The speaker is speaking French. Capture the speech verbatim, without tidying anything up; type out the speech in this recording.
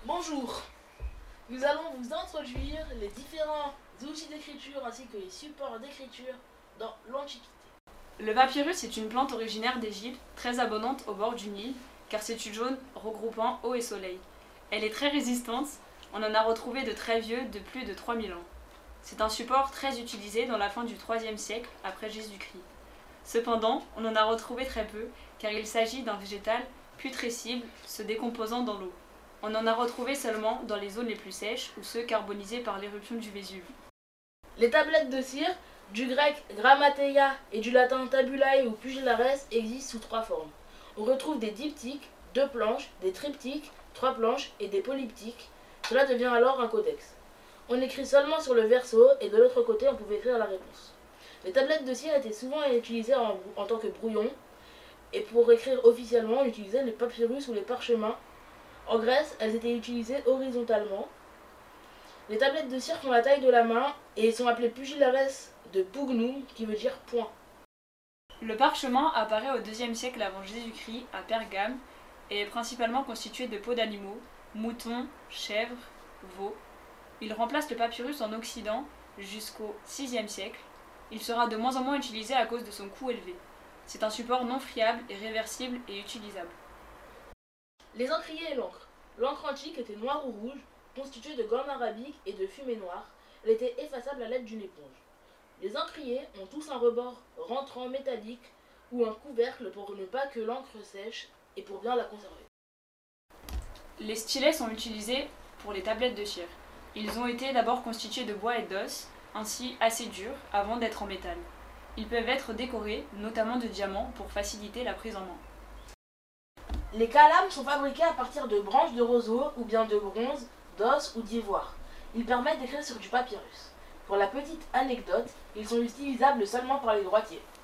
Bonjour, nous allons vous introduire les différents outils d'écriture ainsi que les supports d'écriture dans l'Antiquité. Le papyrus est une plante originaire d'Égypte, très abondante au bord du Nil, car c'est une jaune regroupant eau et soleil. Elle est très résistante, on en a retrouvé de très vieux de plus de trois mille ans. C'est un support très utilisé dans la fin du troisième siècle après Jésus-Christ. Cependant, on en a retrouvé très peu, car il s'agit d'un végétal putrescible se décomposant dans l'eau. On en a retrouvé seulement dans les zones les plus sèches ou ceux carbonisés par l'éruption du Vésuve. Les tablettes de cire, du grec grammateia et du latin tabulae ou pugillares, existent sous trois formes. On retrouve des diptyques, deux planches, des triptyques, trois planches et des polyptyques. Cela devient alors un codex. On écrit seulement sur le verso et de l'autre côté on pouvait écrire la réponse. Les tablettes de cire étaient souvent utilisées en, en tant que brouillon, et pour écrire officiellement on utilisait les papyrus ou les parchemins. En Grèce, elles étaient utilisées horizontalement. Les tablettes de cire font la taille de la main et sont appelées pugillares de pugnum, qui veut dire point. Le parchemin apparaît au deuxième siècle avant Jésus-Christ à Pergame et est principalement constitué de peaux d'animaux, moutons, chèvres, veaux. Il remplace le papyrus en Occident jusqu'au sixième siècle. Il sera de moins en moins utilisé à cause de son coût élevé. C'est un support non friable et réversible et utilisable. Les encriers et l'encre. L'encre antique était noire ou rouge, constituée de gomme arabique et de fumée noire. Elle était effaçable à l'aide d'une éponge. Les encriers ont tous un rebord rentrant métallique ou un couvercle pour ne pas que l'encre sèche et pour bien la conserver. Les stylets sont utilisés pour les tablettes de cire. Ils ont été d'abord constitués de bois et d'os, ainsi assez durs, avant d'être en métal. Ils peuvent être décorés, notamment de diamants, pour faciliter la prise en main. Les calames sont fabriqués à partir de branches de roseau ou bien de bronze, d'os ou d'ivoire. Ils permettent d'écrire sur du papyrus. Pour la petite anecdote, ils sont utilisables seulement par les droitiers.